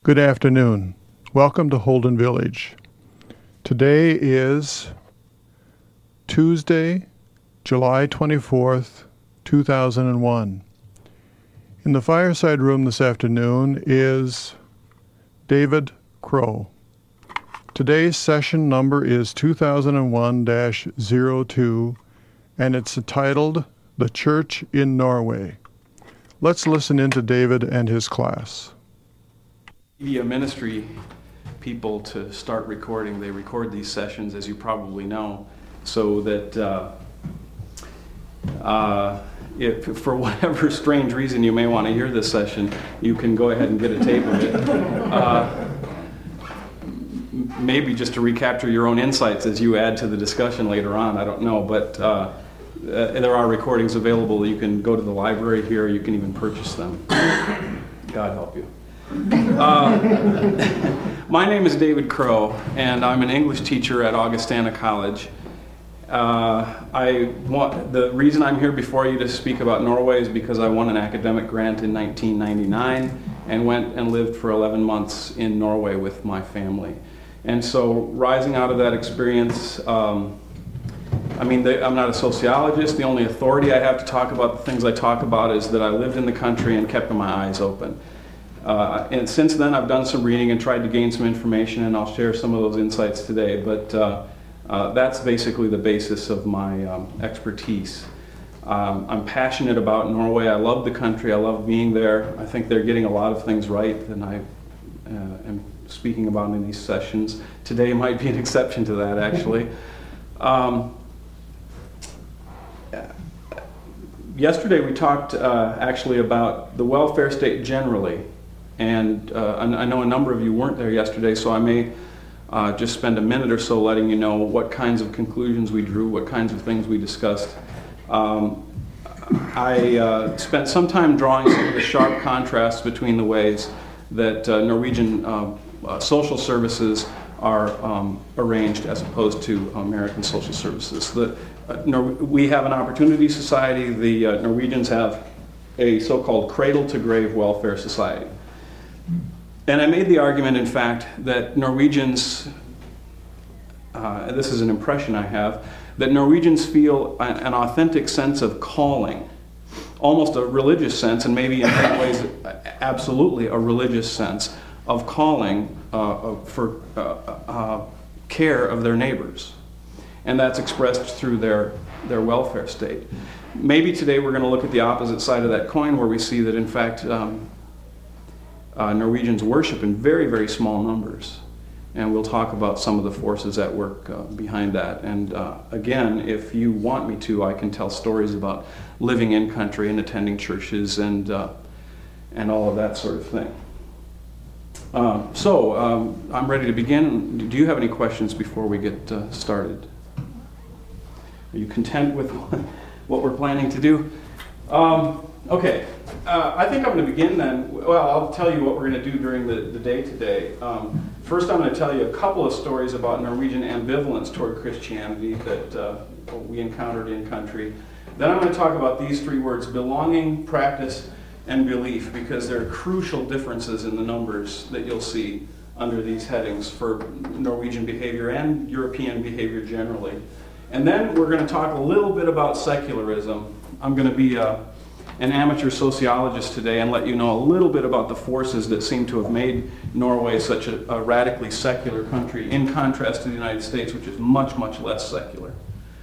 Good afternoon. Welcome to Holden Village. Today is Tuesday, July 24th, 2001. In the fireside room this afternoon is David Crow. Today's session number is 2001-02, and it's entitled The Church in Norway. Let's listen in to David and his class. Media ministry people to start recording. They record these sessions, as you probably know, so that if for whatever strange reason you may want to hear this session, you can go ahead and get a tape of it. Maybe just to recapture your own insights as you add to the discussion later on, I don't know, but there are recordings available. You can go to the library here, you can even purchase them. God help you. My name is David Crow, and I'm an English teacher at Augustana College. The reason I'm here before you to speak about Norway is because I won an academic grant in 1999 and went and lived for 11 months in Norway with my family. And so rising out of that experience, I'm not a sociologist. The only authority I have to talk about the things I talk about is that I lived in the country and kept my eyes open. And since then, I've done some reading and tried to gain some information, and I'll share some of those insights today. But that's basically the basis of my expertise. I'm passionate about Norway. I love the country. I love being there. I think they're getting a lot of things right, and I am speaking about in these sessions. Today might be an exception to that, actually. Yesterday we talked actually about the welfare state generally. And I know a number of you weren't there yesterday, so I may just spend a minute or so letting you know what kinds of conclusions we drew, what kinds of things we discussed. I spent some time drawing some of the sharp contrasts between the ways that Norwegian social services are arranged as opposed to American social services. We have an opportunity society. The Norwegians have a so-called cradle-to-grave welfare society. And I made the argument, in fact, that Norwegians, this is an impression I have, that Norwegians feel an authentic sense of calling, almost a religious sense, and maybe in many ways absolutely a religious sense of calling for care of their neighbors. And that's expressed through their welfare state. Maybe today we're going to look at the opposite side of that coin, where we see that, in fact, Norwegians worship in very, very small numbers. And we'll talk about some of the forces at work behind that. And again, if you want me to, I can tell stories about living in country and attending churches and all of that sort of thing. So I'm ready to begin. Do you have any questions before we get started? Are you content with what we're planning to do? Okay. I think I'm going to begin then. Well, I'll tell you what we're going to do during the day today. First, I'm going to tell you a couple of stories about Norwegian ambivalence toward Christianity that we encountered in country. Then I'm going to talk about these three words: belonging, practice, and belief, because there are crucial differences in the numbers that you'll see under these headings for Norwegian behavior and European behavior generally. And then we're going to talk a little bit about secularism. I'm going to be an amateur sociologist today and let you know a little bit about the forces that seem to have made Norway such a radically secular country, in contrast to the United States, which is much, much less secular.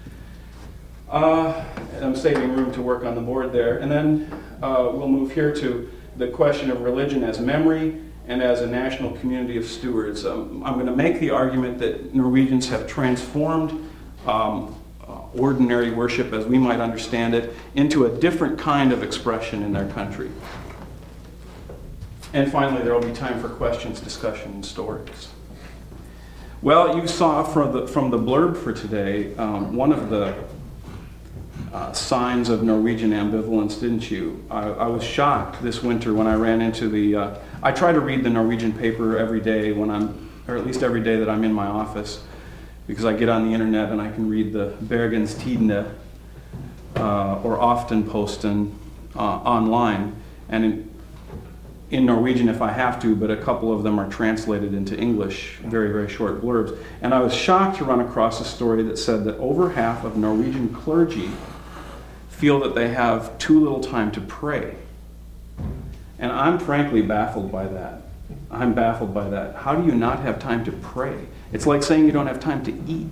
I'm saving room to work on the board there. And then we'll move here to the question of religion as memory and as a national community of stewards. I'm going to make the argument that Norwegians have transformed ordinary worship, as we might understand it, into a different kind of expression in their country. And finally, there will be time for questions, discussion, and stories. Well, you saw from the blurb for today one of the signs of Norwegian ambivalence, didn't you? I was shocked this winter when I ran into I try to read the Norwegian paper every day or at least every day that I'm in my office, because I get on the internet and I can read the Bergens Tidende or Aftenposten online. And in Norwegian if I have to, but a couple of them are translated into English, very, very short blurbs. And I was shocked to run across a story that said that over half of Norwegian clergy feel that they have too little time to pray. And I'm frankly baffled by that. I'm baffled by that. How do you not have time to pray? It's like saying you don't have time to eat.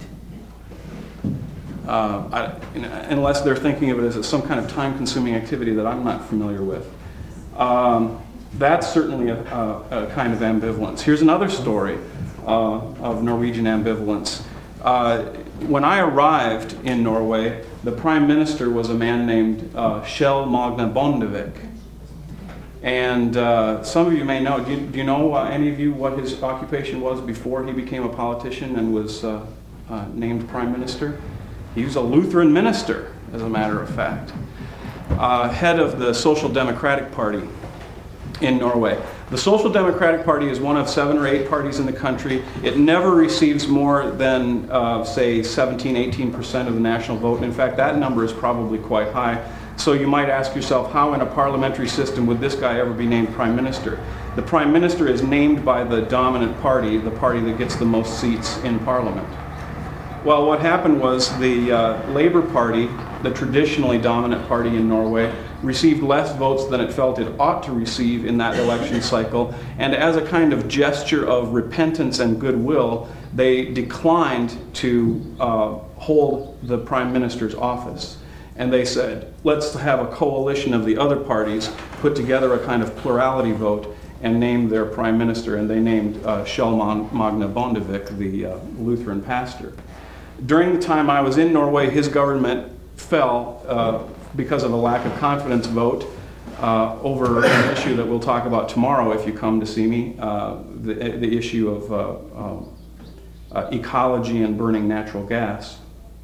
Unless they're thinking of it as some kind of time-consuming activity that I'm not familiar with. That's certainly a kind of ambivalence. Here's another story of Norwegian ambivalence. When I arrived in Norway, the prime minister was a man named Kjell Magne Bondevik. And some of you may know, do you know, any of you, what his occupation was before he became a politician and was named prime minister? He was a Lutheran minister, as a matter of fact. Head of the Social Democratic Party in Norway. The Social Democratic Party is one of 7 or 8 parties in the country. It never receives more than, say, 17-18% of the national vote. In fact, that number is probably quite high. So you might ask yourself, how in a parliamentary system would this guy ever be named prime minister? The prime minister is named by the dominant party, the party that gets the most seats in parliament. Well, what happened was the Labour Party, the traditionally dominant party in Norway, received less votes than it felt it ought to receive in that election cycle, and as a kind of gesture of repentance and goodwill, they declined to hold the prime minister's office. And they said, let's have a coalition of the other parties, put together a kind of plurality vote, and name their prime minister, and they named Kjell Magne Bondevik, the Lutheran pastor. During the time I was in Norway, his government fell because of a lack of confidence vote over an issue that we'll talk about tomorrow if you come to see me, the issue of ecology and burning natural gas.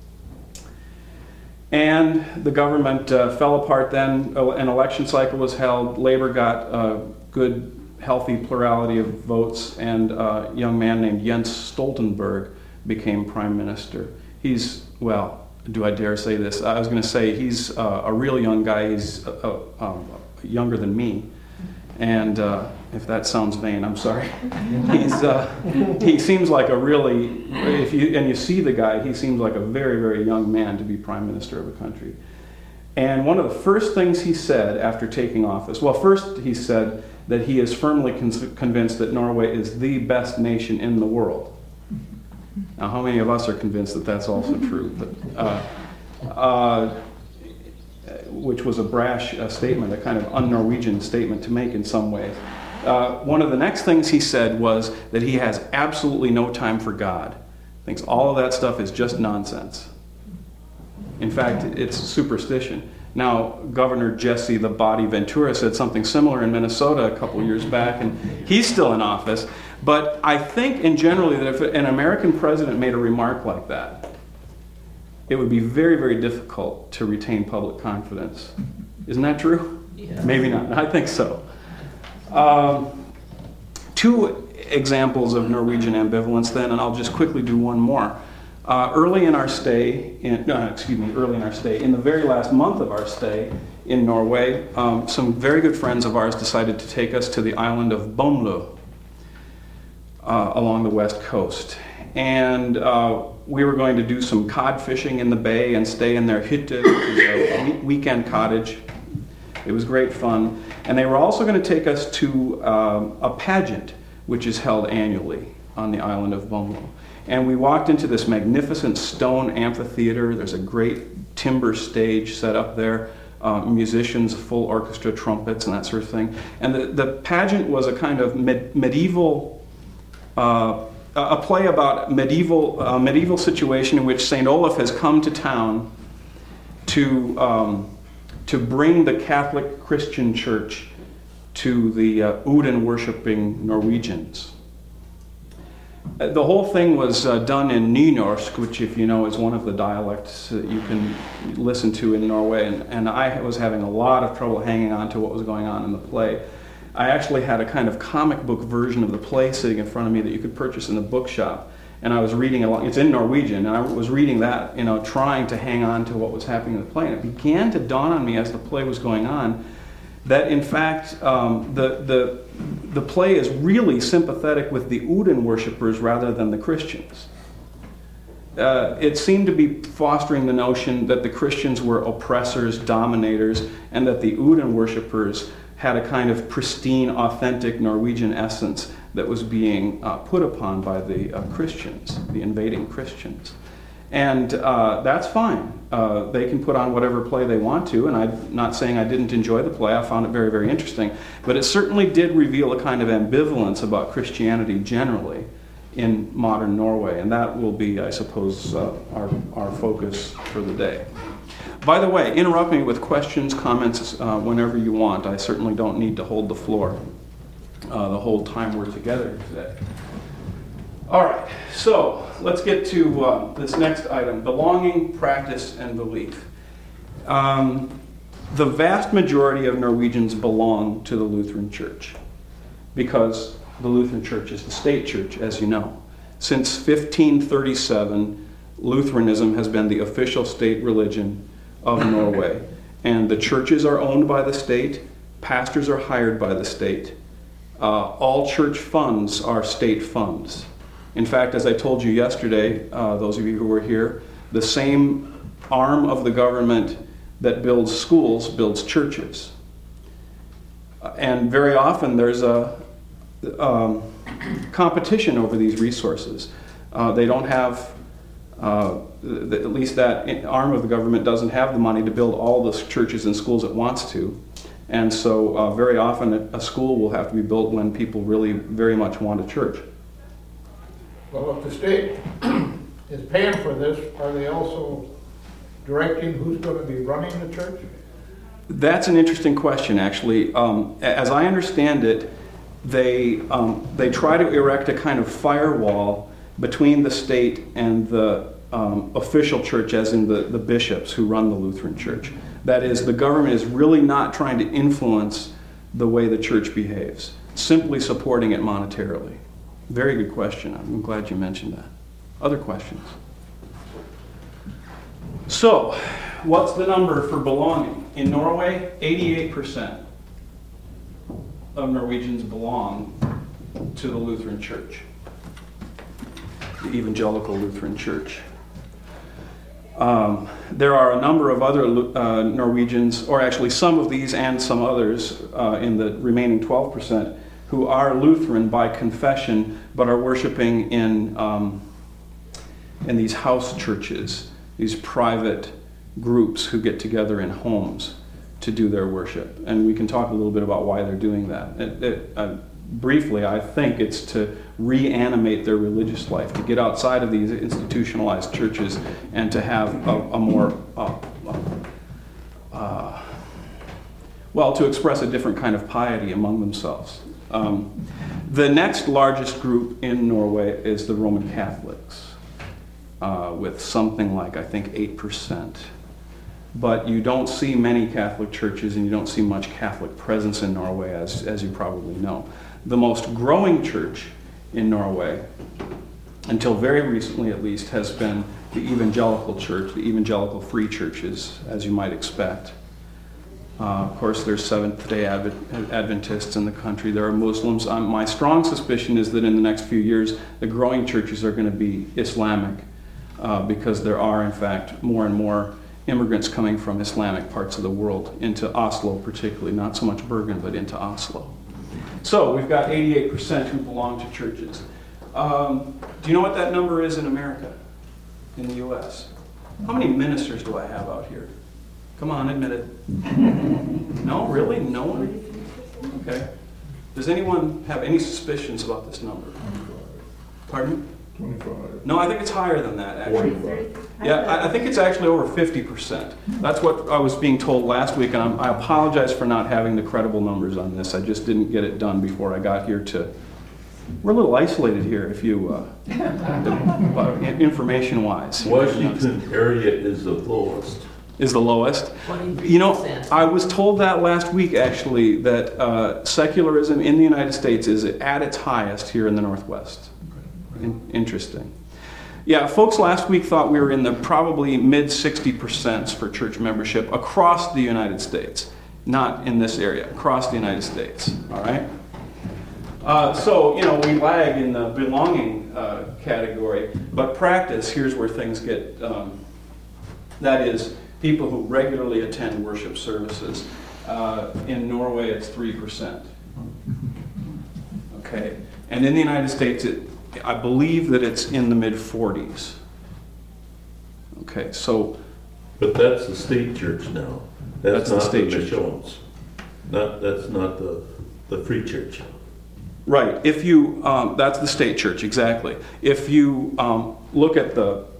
And the government fell apart then. An election cycle was held. Labor got a good, healthy plurality of votes, and a young man named Jens Stoltenberg became prime minister. He's, well, do I dare say this? I was going to say he's a real young guy. He's younger than me. And if that sounds vain, I'm sorry. He seems like a really, if you see the guy, he seems like a very, very young man to be prime minister of a country. And one of the first things he said after taking office, well, first he said that he is firmly convinced that Norway is the best nation in the world. Now, how many of us are convinced that that's also true? But, which was a brash statement, a kind of un-Norwegian statement to make in some ways. One of the next things he said was that he has absolutely no time for God. Thinks all of that stuff is just nonsense. In fact, it's superstition. Now, Governor Jesse the Body Ventura said something similar in Minnesota a couple years back, and he's still in office. But I think in generally that if an American president made a remark like that, it would be very, very difficult to retain public confidence. Isn't that true? Yeah. Maybe not. I think so. 2 examples of Norwegian ambivalence then, and I'll just quickly do one more. Early in our stay, in the very last month of our stay in Norway, some very good friends of ours decided to take us to the island of Bømlo along the west coast. And we were going to do some cod fishing in the bay and stay in their hytte, which is a weekend cottage. It was great fun. And they were also going to take us to a pageant, which is held annually on the island of Bømlo. And we walked into this magnificent stone amphitheater. There's a great timber stage set up there, musicians, full orchestra, trumpets, and that sort of thing. And the pageant was a kind of medieval, a play about medieval situation in which St. Olaf has come to town to bring the Catholic Christian Church to the Odin worshipping Norwegians. The whole thing was done in Nynorsk, which, if you know, is one of the dialects that you can listen to in Norway, and I was having a lot of trouble hanging on to what was going on in the play. I actually had a kind of comic book version of the play sitting in front of me that you could purchase in the bookshop, and I was reading along. It's in Norwegian, and I was reading that, trying to hang on to what was happening in the play, and it began to dawn on me as the play was going on that in fact the play is really sympathetic with the Odin worshippers rather than the Christians. It seemed to be fostering the notion that the Christians were oppressors, dominators, and that the Odin worshippers had a kind of pristine, authentic Norwegian essence that was being put upon by the Christians, the invading Christians. And that's fine. They can put on whatever play they want to, and I'm not saying I didn't enjoy the play. I found it very, very interesting. But it certainly did reveal a kind of ambivalence about Christianity generally in modern Norway, and that will be, I suppose, our focus for the day. By the way, interrupt me with questions, comments whenever you want. I certainly don't need to hold the floor the whole time we're together today. All right, so let's get to this next item, belonging, practice, and belief. The vast majority of Norwegians belong to the Lutheran Church because the Lutheran Church is the state church, as you know. Since 1537, Lutheranism has been the official state religion of Norway. And the churches are owned by the state, pastors are hired by the state. All church funds are state funds. In fact, as I told you yesterday, those of you who were here, the same arm of the government that builds schools builds churches. And very often there's a competition over these resources. They don't have, at least that arm of the government doesn't have the money to build all the churches and schools it wants to. And so very often a school will have to be built when people really very much want a church. Well, if the state is paying for this, are they also directing who's going to be running the church? That's an interesting question, actually. As I understand it, they try to erect a kind of firewall between the state and the official church, as in the bishops who run the Lutheran Church. That is, the government is really not trying to influence the way the church behaves, simply supporting it monetarily. Very good question. I'm glad you mentioned that. Other questions? So, what's the number for belonging? In Norway, 88% of Norwegians belong to the Lutheran Church, the Evangelical Lutheran Church. There are a number of other Norwegians, or actually some of these and some others in the remaining 12%, who are Lutheran by confession, but are worshiping in these house churches, these private groups who get together in homes to do their worship. And we can talk a little bit about why they're doing that. Briefly, I think it's to reanimate their religious life, to get outside of these institutionalized churches and to have a more, to express a different kind of piety among themselves. The next largest group in Norway is the Roman Catholics, with something like, I think, 8%. But you don't see many Catholic churches and you don't see much Catholic presence in Norway, as you probably know. The most growing church in Norway, until very recently at least, has been the Evangelical Church, the Evangelical Free Churches, as you might expect. Of course, there's Seventh-day Adventists in the country. There are Muslims. My strong suspicion is that in the next few years, the growing churches are going to be Islamic, because there are, in fact, more and more immigrants coming from Islamic parts of the world, into Oslo particularly, not so much Bergen, but into Oslo. So we've got 88% who belong to churches. Do you know what that number is in America, in the U.S.? How many ministers do I have out here? Come on, admit it. No, really? No one? Okay. Does anyone have any suspicions about this number? Pardon? 25. No, I think it's higher than that, actually. 45. Yeah, I think it's actually over 50%. That's what I was being told last week, and I apologize for not having the credible numbers on this. I just didn't get it done before I got here to... We're a little isolated here, if you... information-wise. Washington area is the lowest. Is the lowest. You know, I was told that last week, actually, that secularism in the United States is at its highest here in the Northwest. Interesting. Yeah, folks last week thought we were in the probably mid 60% for church membership across the United States. not in this area, across the United States, all right? So, we lag in the belonging category, but practice, here's where things get, that is, people who regularly attend worship services. In Norway, it's 3%. Okay, and in the United States, I believe that it's in the mid-40s. Okay, so... But that's the state church now. That's the not state the church. missions. That's not the free church. Right. If you, that's the state church, exactly. If you look at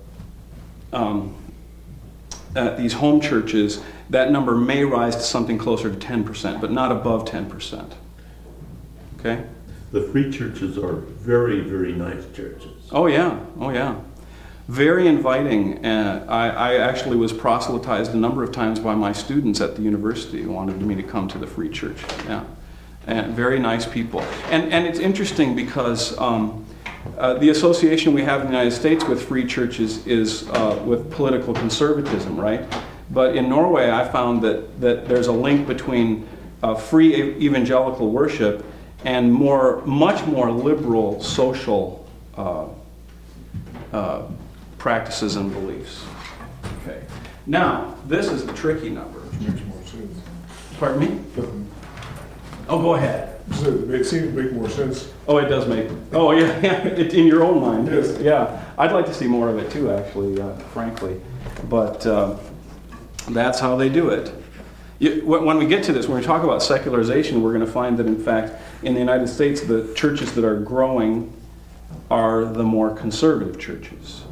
at these home churches, that number may rise to something closer to 10%, but not above 10%. Okay? The free churches are very, very nice churches. Oh yeah. Very inviting. I actually was proselytized a number of times by my students at the university who wanted me to come to the free church. Yeah. And very nice people. And it's interesting because the association we have in the United States with free churches is with political conservatism, right? But in Norway, I found that there's a link between free evangelical worship and much more liberal social practices and beliefs. Okay. Now, this is the tricky number. Makes more sense. Pardon me? Oh, go ahead. So it seems to make more sense. Oh, it does make. Oh, yeah, it, in your own mind. Yes. Yeah, I'd like to see more of it too, actually, frankly. But that's how they do it. When we get to this, when we talk about secularization, we're going to find that, in fact, in the United States, the churches that are growing are the more conservative churches,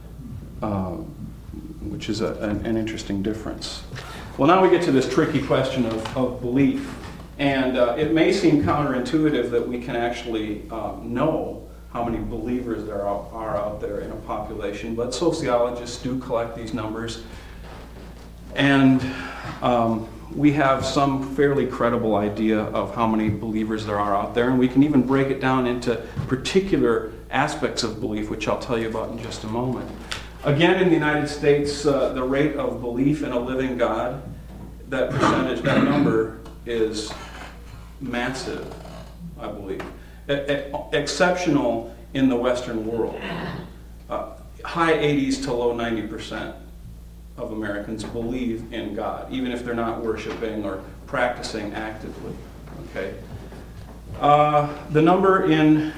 which is an interesting difference. Well, now we get to this tricky question of belief. And it may seem counterintuitive that we can actually know how many believers there are out there in a population, but sociologists do collect these numbers. And we have some fairly credible idea of how many believers there are out there, and we can even break it down into particular aspects of belief, which I'll tell you about in just a moment. Again, in the United States, the rate of belief in a living God, that percentage, that number is massive, I believe. Exceptional in the Western world. High 80s to low 90% of Americans believe in God, even if they're not worshiping or practicing actively. Okay. The number in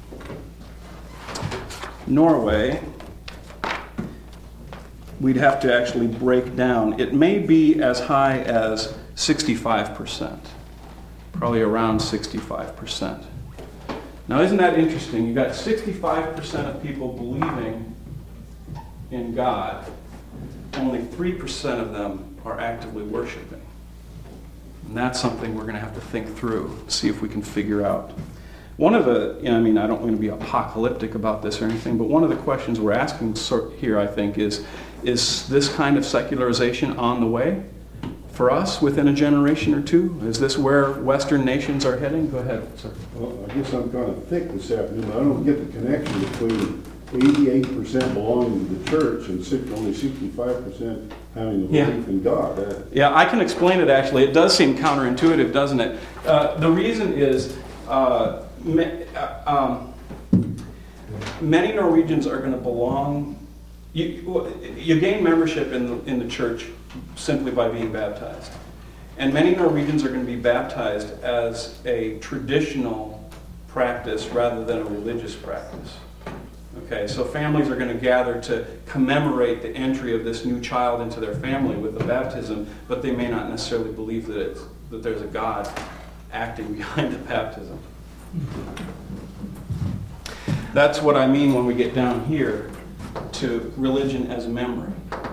Norway, we'd have to actually break down. It may be as high as 65%. Probably around 65%. Now, isn't that interesting? You've got 65% of people believing in God. Only 3% of them are actively worshiping. And that's something we're going to have to think through, see if we can figure out. One of the, I don't want to be apocalyptic about this or anything, but one of the questions we're asking here, I think, is this kind of secularization on the way for us within a generation or two? Is this where Western nations are heading? Go ahead, sir. Well, I guess I'm kind of thick this afternoon. I don't get the connection between 88% belonging to the church and only 65% having a belief in God. Yeah, I can explain it actually. It does seem counterintuitive, doesn't it? The reason is many Norwegians are going to belong. You gain membership in the church simply by being baptized. And many Norwegians are going to be baptized as a traditional practice rather than a religious practice. Okay, so families are going to gather to commemorate the entry of this new child into their family with the baptism, but they may not necessarily believe that there's a God acting behind the baptism. That's what I mean when we get down here to religion as memory,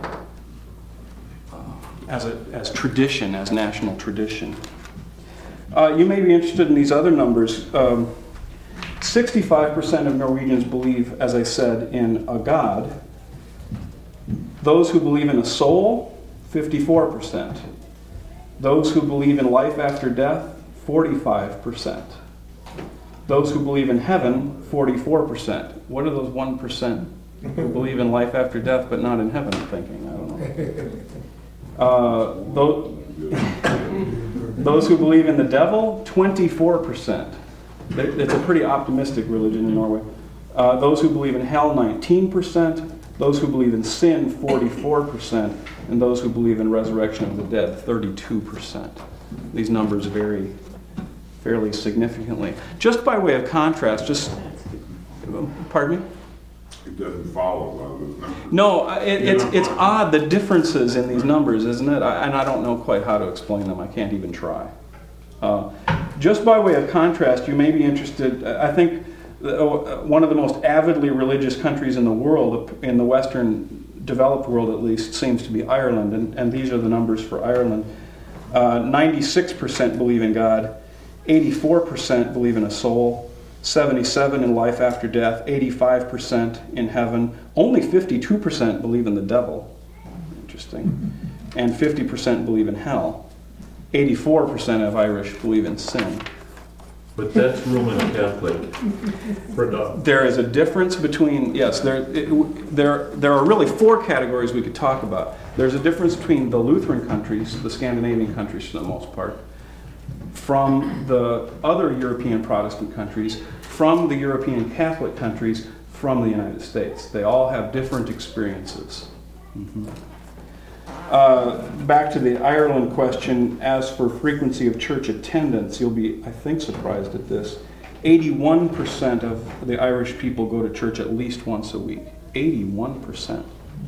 as tradition, as national tradition. You may be interested in these other numbers. 65% of Norwegians believe, as I said, in a God. Those who believe in a soul, 54%. Those who believe in life after death, 45%. Those who believe in heaven, 44%. What are those 1% who believe in life after death but not in heaven, I'm thinking? I don't know. Those who believe in the devil, 24%. It's a pretty optimistic religion in Norway. Those who believe in hell, 19%. Those who believe in sin, 44%. And those who believe in resurrection of the dead, 32%. These numbers vary fairly significantly. Just by way of contrast, pardon me? It doesn't follow well, doesn't it? No, it's odd, the differences in these numbers, isn't it? And I don't know quite how to explain them. I can't even try. Just by way of contrast, you may be interested, I think one of the most avidly religious countries in the world, in the Western developed world at least, seems to be Ireland. And these are the numbers for Ireland. 96% believe in God, 84% believe in a soul, 77% in life after death, 85% in heaven. Only 52% believe in the devil. Interesting. And 50% believe in hell. 84% of Irish believe in sin. But that's Roman Catholic predominant. There is a difference between, yes, there are really four categories we could talk about. There's a difference between the Lutheran countries, the Scandinavian countries for the most part, from the other European Protestant countries, from the European Catholic countries, from the United States. They all have different experiences. Back to the Ireland question, as for frequency of church attendance, you'll be, I think, surprised at this. 81% of the Irish people go to church at least once a week. 81%.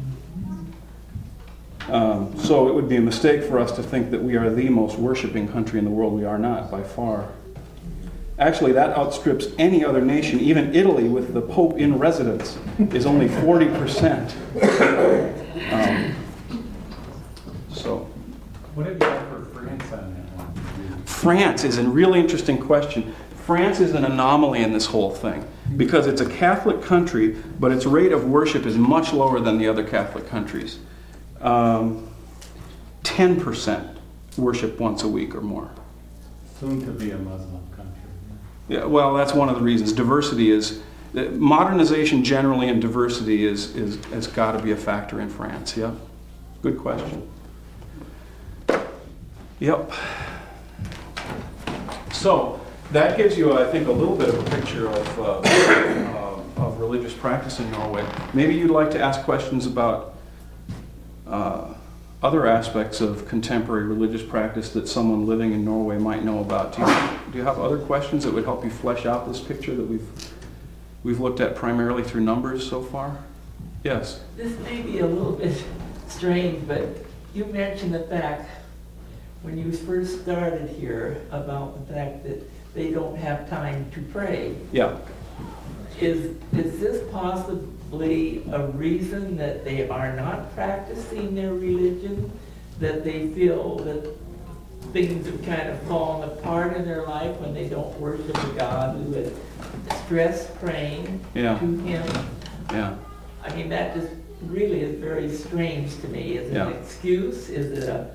So it would be a mistake for us to think that we are the most worshiping country in the world. We are not, by far. Actually, that outstrips any other nation. Even Italy, with the Pope in residence, is only 40%. What have you got for France on that one? France is a really interesting question. France is an anomaly in this whole thing because it's a Catholic country, but its rate of worship is much lower than the other Catholic countries. 10% worship once a week or more. Soon to be a Muslim country. Yeah, well, that's one of the reasons. Diversity is modernization generally, and diversity has got to be a factor in France. Yeah, good question. Yep. So that gives you, I think, a little bit of a picture of religious practice in Norway. Maybe you'd like to ask questions about other aspects of contemporary religious practice that someone living in Norway might know about. Do you have other questions that would help you flesh out this picture that we've looked at primarily through numbers so far? Yes. This may be a little bit strange, but you mentioned the fact when you first started here about the fact that they don't have time to pray. Yeah. Is this possibly a reason that they are not practicing their religion? That they feel that things have kind of fallen apart in their life when they don't worship a God who is stress praying to Him? Yeah. I mean, that just really is very strange to me. Is it an excuse? Is it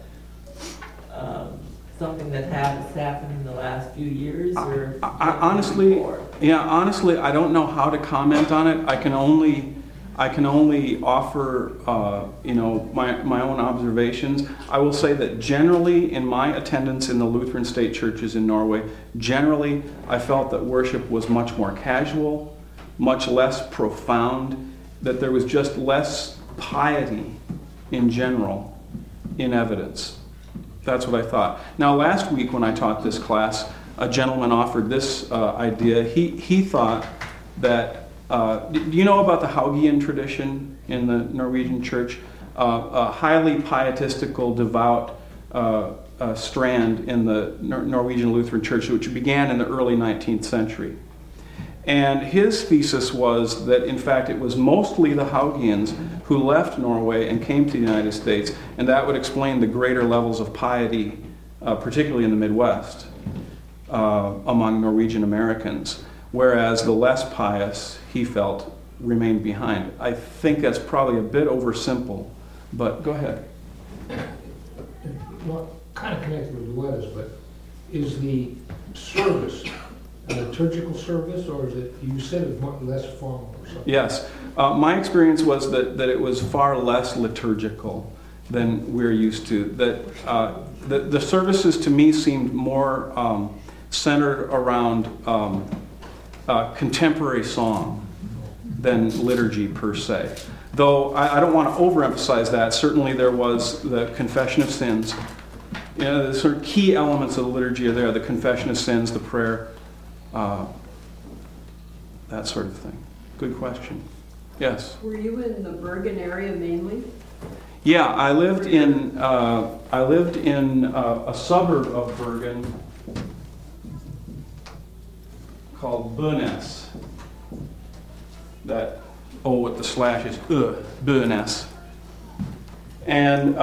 something that has happened in the last few years? Or honestly, I don't know how to comment on it. I can only offer my own observations. I will say that generally, in my attendance in the Lutheran state churches in Norway, generally I felt that worship was much more casual, much less profound, that there was just less piety in general in evidence. That's what I thought. Now, last week when I taught this class, a gentleman offered this idea. He thought that, do you know about the Haugian tradition in the Norwegian church? A highly pietistical, devout strand in the Norwegian Lutheran church, which began in the early 19th century. And his thesis was that, in fact, it was mostly the Haugians who left Norway and came to the United States, and that would explain the greater levels of piety, particularly in the Midwest, among Norwegian Americans, whereas the less pious, he felt, remained behind. I think that's probably a bit oversimple, but go ahead. Well, kind of connected with the letters, but is the service a liturgical service, or is it, you said it's much less formal or something? Yes. My experience was that it was far less liturgical. than we're used to. The services to me seemed more centered around contemporary song than liturgy per se. Though I don't want to overemphasize that. Certainly there was the confession of sins. You know, the sort of key elements of the liturgy are there: the confession of sins, the prayer, that sort of thing. Good question. Yes. Were you in the Bergen area mainly? Yeah, I lived in a suburb of Bergen called Bønes. That with the slashes, Bønes. And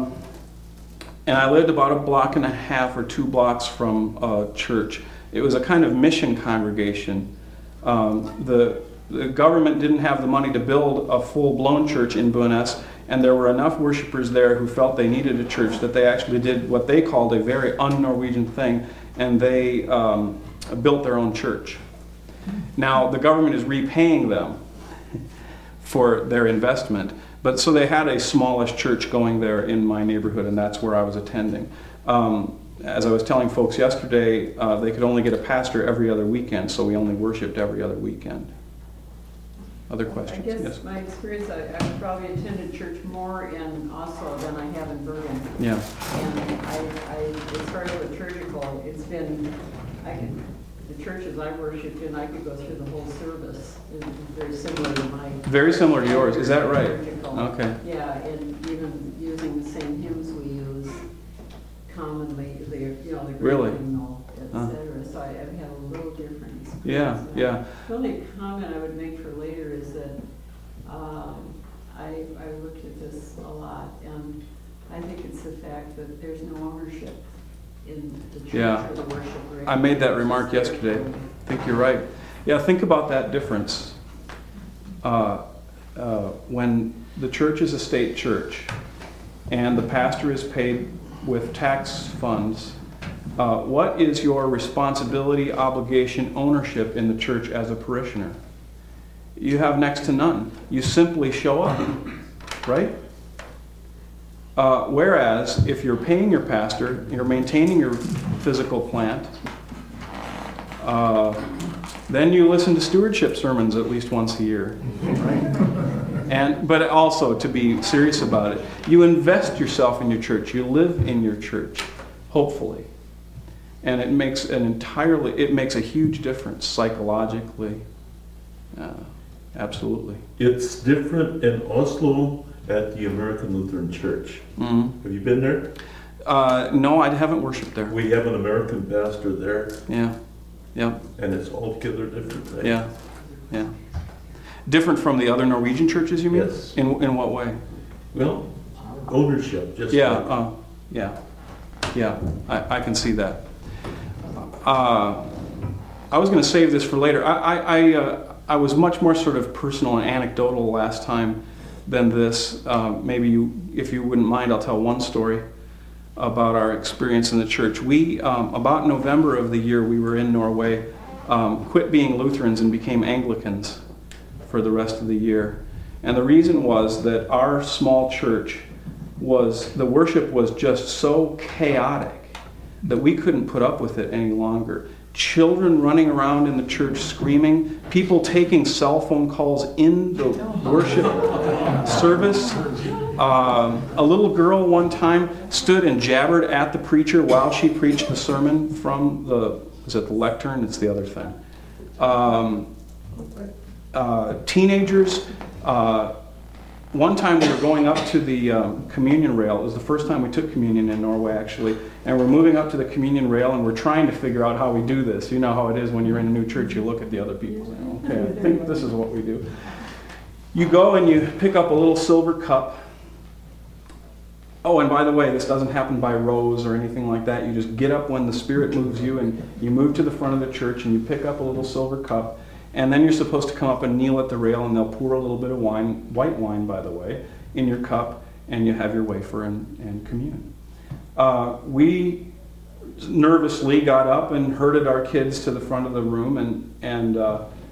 I lived about a block and a half or 2 blocks from a church. It was a kind of mission congregation. The government didn't have the money to build a full-blown church in Bønes, and there were enough worshipers there who felt they needed a church that they actually did what they called a very un-Norwegian thing, and they built their own church. Now, the government is repaying them for their investment, but so they had a smallish church going there in my neighborhood, and that's where I was attending. As I was telling folks yesterday, they could only get a pastor every other weekend, so we only worshiped every other weekend. Other questions? I guess Yes. my experience, I've probably attended church more in Oslo than I have in Bergen. Yeah. And as far as liturgical, it's been, the churches I worshiped in, I could go through the whole service. It's very similar to my. Very similar to yours, is that right? Liturgical. Okay. Yeah, and even using the same hymns we use commonly, the great Really? hymnal, et cetera. So I've had a little different experience. Yeah, yeah. The only comment I would make for later is that I looked at this a lot, and I think it's the fact that there's no ownership in the church Yeah. or the worship. I made that remark yesterday. I think you're right. Yeah, think about that difference. When the church is a state church and the pastor is paid with tax funds, what is your responsibility, obligation, ownership in the church as a parishioner? You have next to none. You simply show up, right? Whereas, if you're paying your pastor, you're maintaining your physical plant, then you listen to stewardship sermons at least once a year. Right? But also, to be serious about it, you invest yourself in your church. You live in your church, hopefully. And it makes a huge difference psychologically. Absolutely. It's different in Oslo at the American Lutheran Church. Mm-hmm. Have you been there? No, I haven't worshipped there. We have an American pastor there. Yeah. Yeah. And it's altogether different thing. Yeah. Yeah. Different from the other Norwegian churches, you mean? Yes. In what way? Well, ownership, just Yeah. like, Yeah. Yeah. I can see that. I was going to save this for later. I was much more sort of personal and anecdotal last time than this. Maybe if you wouldn't mind, I'll tell one story about our experience in the church. We, about November of the year we were in Norway, quit being Lutherans and became Anglicans for the rest of the year. And the reason was that our small church the worship was just so chaotic that we couldn't put up with it any longer. Children running around in the church screaming, people taking cell phone calls in the worship service. A little girl one time stood and jabbered at the preacher while she preached the sermon from is it the lectern? It's the other thing. Teenagers. One time we were going up to the communion rail. It was the first time we took communion in Norway, actually. And we're moving up to the communion rail, and we're trying to figure out how we do this. You know how it is when you're in a new church. You look at the other people and say, okay, I think this is what we do. You go and you pick up a little silver cup. Oh, and by the way, this doesn't happen by rows or anything like that. You just get up when the Spirit moves you, and you move to the front of the church, and you pick up a little silver cup. And then you're supposed to come up and kneel at the rail, and they'll pour a little bit of wine, white wine, by the way, in your cup, and you have your wafer and commune. We nervously got up and herded our kids to the front of the room, and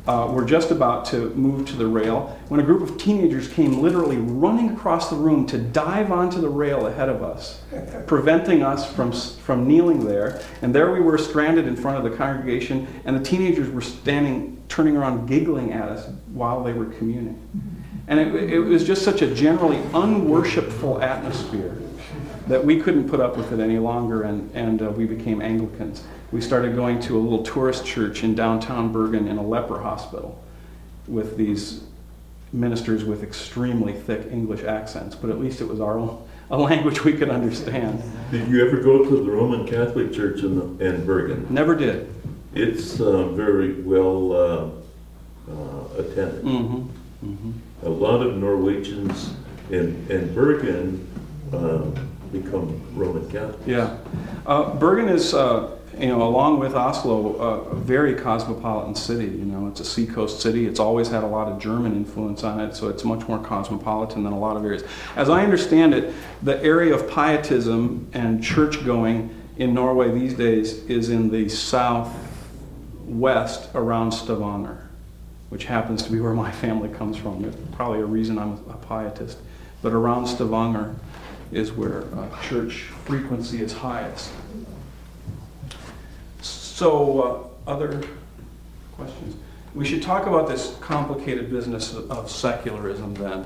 were just about to move to the rail when a group of teenagers came literally running across the room to dive onto the rail ahead of us, preventing us from kneeling there. And there we were stranded in front of the congregation, and the teenagers were standing, turning around, giggling at us while they were communing. And it was just such a generally unworshipful atmosphere that we couldn't put up with it any longer, and we became Anglicans. We started going to a little tourist church in downtown Bergen in a leper hospital with these ministers with extremely thick English accents, but at least it was a language we could understand. Did you ever go to the Roman Catholic Church in Bergen? Never did. It's very well attended. Mm-hmm. Mm-hmm. A lot of Norwegians in Bergen become Roman Catholics. Yeah. Bergen is, along with Oslo, a very cosmopolitan city. It's a seacoast city. It's always had a lot of German influence on it, so it's much more cosmopolitan than a lot of areas. As I understand it, the area of pietism and church-going in Norway these days is in the southwest around Stavanger, which happens to be where my family comes from. There's probably a reason I'm a pietist. But around Stavanger is where church frequency is highest. So, other questions? We should talk about this complicated business of secularism then.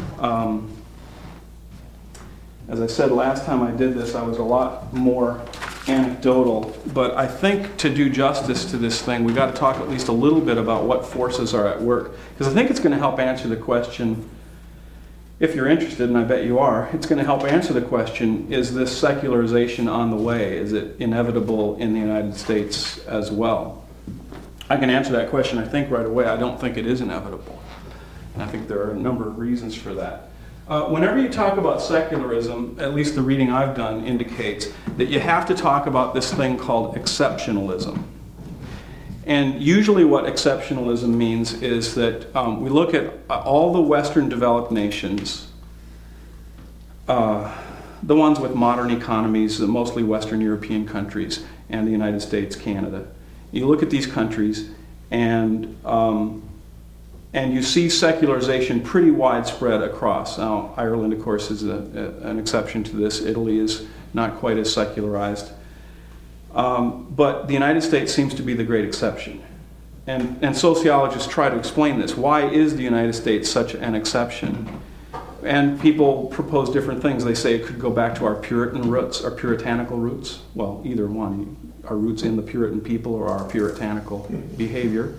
As I said last time I did this, I was a lot more anecdotal, but I think to do justice to this thing, we've got to talk at least a little bit about what forces are at work, because I think it's going to help answer the question, if you're interested, and I bet you are, it's going to help answer the question, is this secularization on the way? Is it inevitable in the United States as well? I can answer that question, I think, right away. I don't think it is inevitable. And I think there are a number of reasons for that. Whenever you talk about secularism, at least the reading I've done indicates that you have to talk about this thing called exceptionalism. And usually what exceptionalism means is that we look at all the Western developed nations, the ones with modern economies, the mostly Western European countries, and the United States, Canada. You look at these countries and you see secularization pretty widespread across. Now, Ireland, of course, is an exception to this. Italy is not quite as secularized. But the United States seems to be the great exception. And sociologists try to explain this. Why is the United States such an exception? And people propose different things. They say it could go back to our Puritan roots, our puritanical roots. Well, either one. Our roots in the Puritan people or our puritanical behavior.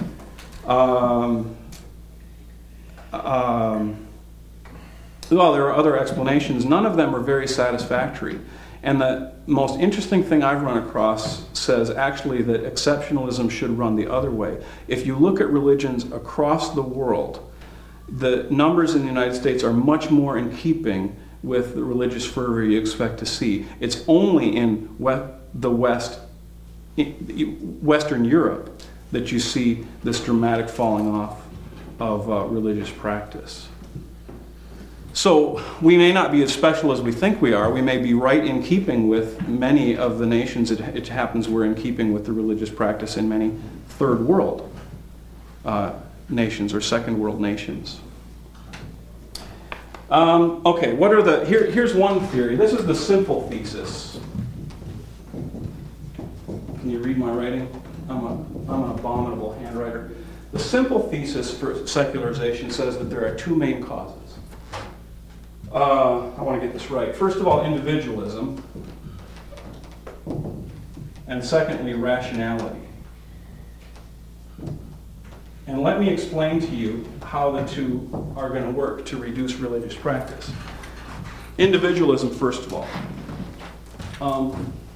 Well, there are other explanations. None of them are very satisfactory. And the most interesting thing I've run across says actually that exceptionalism should run the other way. If you look at religions across the world, the numbers in the United States are much more in keeping with the religious fervor you expect to see. It's only in Western Europe that you see this dramatic falling off of religious practice. So we may not be as special as we think we are. We may be right in keeping with many of the nations. It happens we're in keeping with the religious practice in many third world nations or second world nations. Okay, what are the... Here's one theory. This is the simple thesis. Can you read my writing? I'm an abominable handwriter. The simple thesis for secularization says that there are two main causes. I want to get this right. First of all, individualism. And secondly, rationality. And let me explain to you how the two are going to work to reduce religious practice. Individualism, first of all.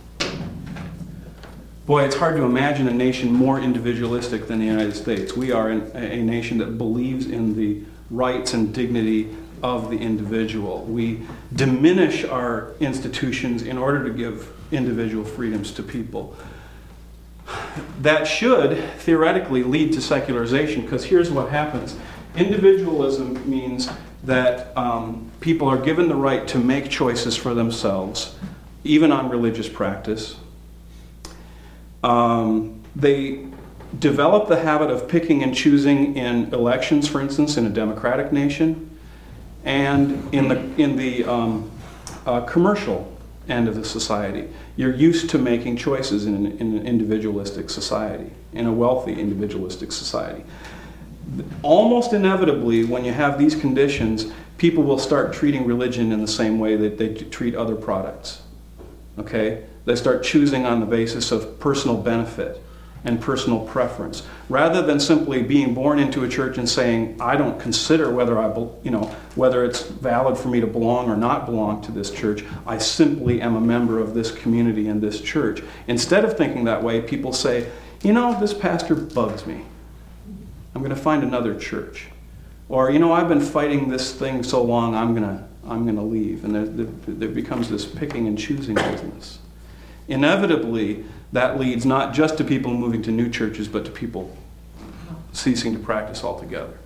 Boy, it's hard to imagine a nation more individualistic than the United States. We are a nation that believes in the rights and dignity of the individual. We diminish our institutions in order to give individual freedoms to people. That should theoretically lead to secularization, because here's what happens. Individualism means that people are given the right to make choices for themselves, even on religious practice. They develop the habit of picking and choosing in elections, for instance, in a democratic nation, and in the commercial end of the society. You're used to making choices in an individualistic society, in a wealthy individualistic society. Almost inevitably, when you have these conditions, people will start treating religion in the same way that they treat other products. Okay? They start choosing on the basis of personal benefit and personal preference, rather than simply being born into a church and saying, I don't consider whether it's valid for me to belong or not belong to this church. I simply am a member of this community and this church. Instead of thinking that way, people say, this pastor bugs me. I'm going to find another church. Or, I've been fighting this thing so long, I'm going to leave. And there becomes this picking and choosing business. Inevitably, that leads not just to people moving to new churches, but to people ceasing to practice altogether.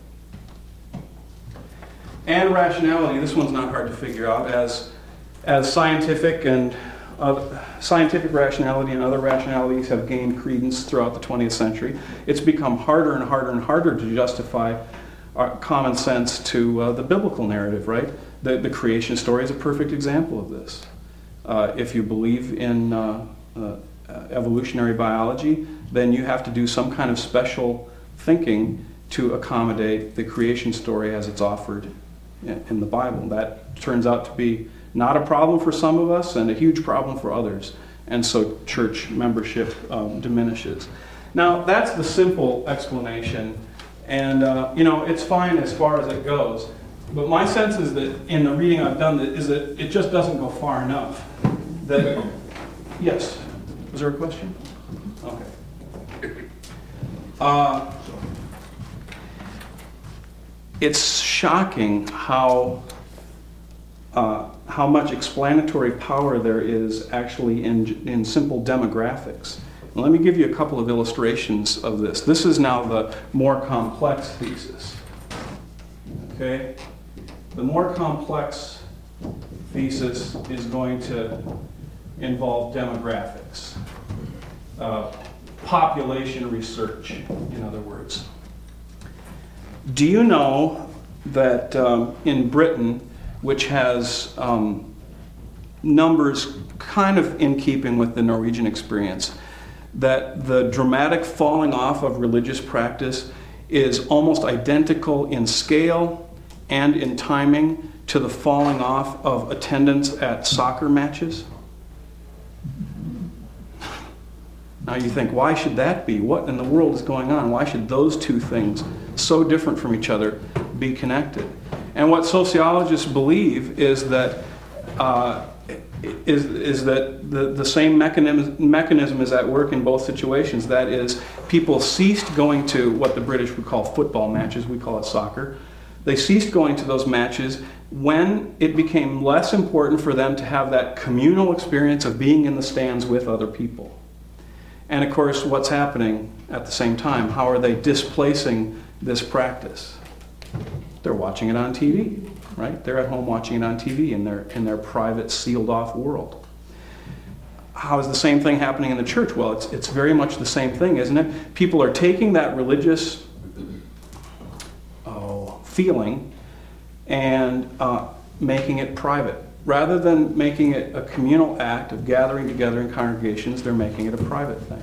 And rationality, this one's not hard to figure out. As scientific rationality and other rationalities have gained credence throughout the 20th century, it's become harder and harder and harder to justify common sense to the biblical narrative, right? The creation story is a perfect example of this. If you believe in evolutionary biology, then you have to do some kind of special thinking to accommodate the creation story as it's offered in the Bible. That turns out to be not a problem for some of us and a huge problem for others. And so church membership diminishes. Now, that's the simple explanation. And, it's fine as far as it goes. But my sense is that in the reading I've done is that it just doesn't go far enough. Yes? Was there a question? Okay. It's shocking how much explanatory power there is actually in simple demographics. And let me give you a couple of illustrations of this. This is now the more complex thesis. Okay? The more complex thesis is going to involve demographics, population research, in other words. Do you know that in Britain, which has numbers kind of in keeping with the Norwegian experience, that the dramatic falling off of religious practice is almost identical in scale and in timing to the falling off of attendance at soccer matches? Now you think, why should that be? What in the world is going on? Why should those two things, so different from each other, be connected? And what sociologists believe is that the same mechanism is at work in both situations. That is, people ceased going to what the British would call football matches. We call it soccer. They ceased going to those matches when it became less important for them to have that communal experience of being in the stands with other people. And of course, what's happening at the same time? How are they displacing this practice? They're watching it on TV, right? They're at home watching it on TV in their private, sealed-off world. How is the same thing happening in the church? Well, it's very much the same thing, isn't it? People are taking that religious feeling and making it private. Rather than making it a communal act of gathering together in congregations, they're making it a private thing.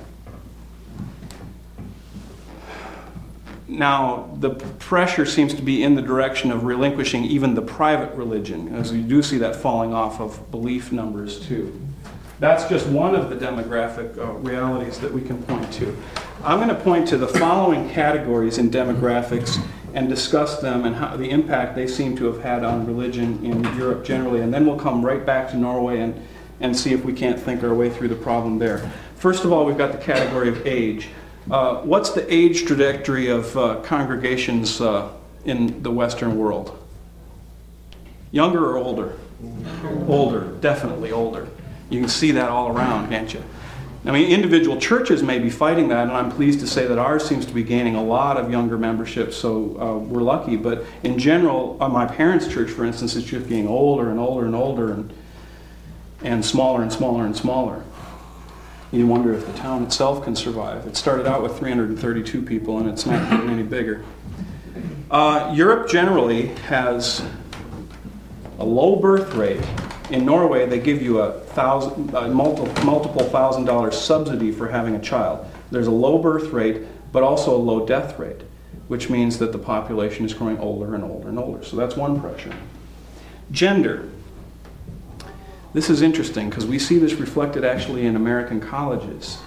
Now, the pressure seems to be in the direction of relinquishing even the private religion, as we do see that falling off of belief numbers too. That's just one of the demographic realities that we can point to. I'm going to point to the following categories in demographics and discuss them and how the impact they seem to have had on religion in Europe generally, and then we'll come right back to Norway and see if we can't think our way through the problem there. First of all, we've got the category of age. What's the age trajectory of congregations in the Western world? Younger or older? Older, definitely older. You can see that all around, can't you? I mean, individual churches may be fighting that, and I'm pleased to say that ours seems to be gaining a lot of younger membership, so we're lucky. But in general, my parents' church, for instance, is just getting older and older and older and smaller and smaller and smaller. You wonder if the town itself can survive. It started out with 332 people, and it's not getting any bigger. Europe generally has a low birth rate. In Norway, they give you a multiple $1,000 subsidy for having a child. There's a low birth rate, but also a low death rate, which means that the population is growing older and older and older. So that's one pressure. Gender. This is interesting because we see this reflected actually in American colleges.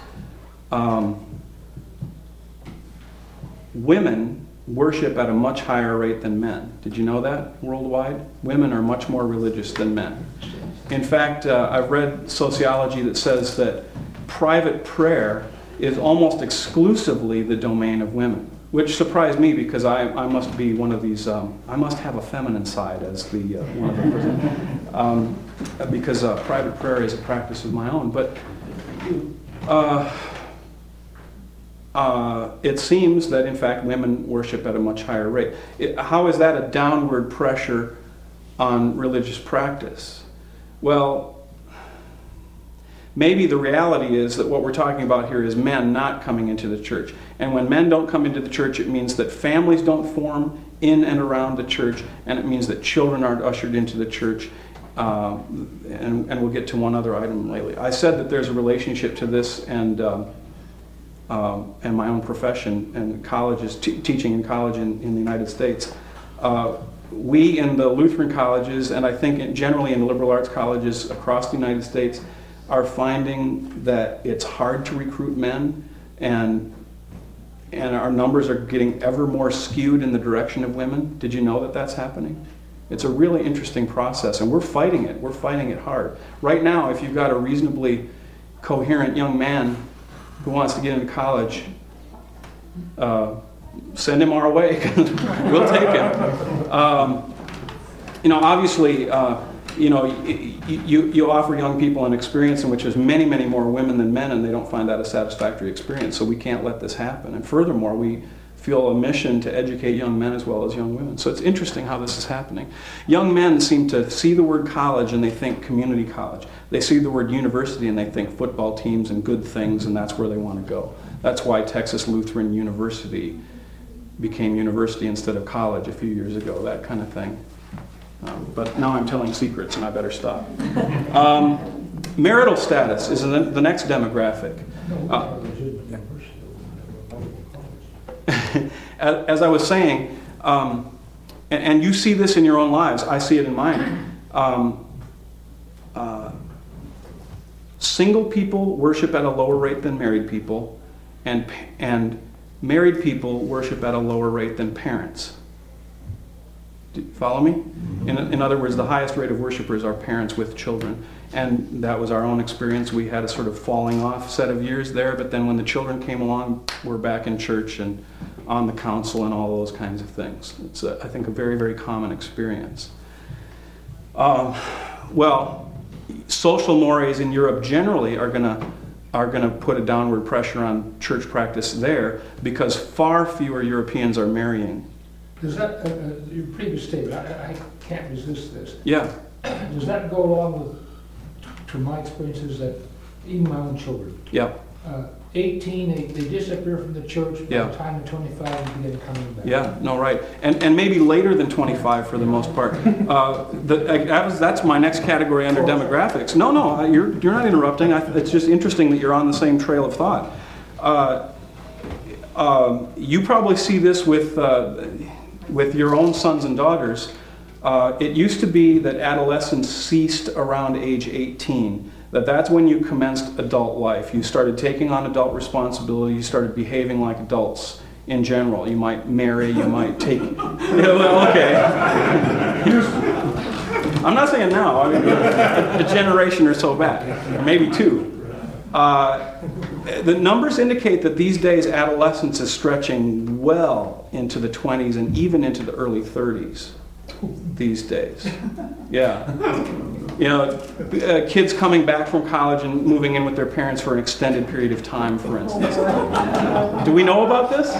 Women worship at a much higher rate than men. Did you know that worldwide? Women are much more religious than men. In fact, I've read sociology that says that private prayer is almost exclusively the domain of women, which surprised me because I must be one of these, I must have a feminine side as the one of the because private prayer is a practice of my own. But it seems that, in fact, women worship at a much higher rate. How is that a downward pressure on religious practice? Well, maybe the reality is that what we're talking about here is men not coming into the church. And when men don't come into the church, it means that families don't form in and around the church, and it means that children aren't ushered into the church. And we'll get to one other item lately. I said that there's a relationship to this and my own profession and colleges, teaching in college in the United States. We in the Lutheran colleges, and I think generally in the liberal arts colleges across the United States, are finding that it's hard to recruit men, and our numbers are getting ever more skewed in the direction of women. Did you know that that's happening? It's a really interesting process, and we're fighting it. We're fighting it hard. Right now, if you've got a reasonably coherent young man who wants to get into college, send him our way. We'll take him. Obviously, you offer young people an experience in which there's many, many more women than men, and they don't find that a satisfactory experience. So we can't let this happen. And furthermore, we feel a mission to educate young men as well as young women. So it's interesting how this is happening. Young men seem to see the word college and they think community college. They see the word university and they think football teams and good things, and that's where they want to go. That's why Texas Lutheran University became university instead of college a few years ago, that kind of thing. But now I'm telling secrets and I better stop. Marital status is the next demographic. As I was saying, and you see this in your own lives, I see it in mine. Single people worship at a lower rate than married people, and married people worship at a lower rate than parents. Do you follow me? In other words, the highest rate of worshipers are parents with children. And that was our own experience. We had a sort of falling off set of years there, but then when the children came along, we're back in church and on the council and all those kinds of things. It's, I think, a very, very common experience. Well, social mores in Europe generally are going to put a downward pressure on church practice there because far fewer Europeans are marrying. Does that, your previous statement, I can't resist this. Yeah. Does that go along with, to my experiences, that even my own children? Yeah. 18, they disappear from the church. By Yeah. the time of 25, and begin coming back. Yeah, no, right. And maybe later than 25 for the most part. That's my next category under demographics. No, you're not interrupting. It's just interesting that you're on the same trail of thought. You probably see this with your own sons and daughters. It used to be that adolescence ceased around age 18. That's when you commenced adult life. You started taking on adult responsibility. You started behaving like adults in general. You might marry. You might take. Yeah, well, okay. I'm not saying now. I mean, a generation or so back, or maybe two. The numbers indicate that these days adolescence is stretching well into the 20s and even into the early 30s these days. Yeah. Kids coming back from college and moving in with their parents for an extended period of time, for instance. Do we know about this?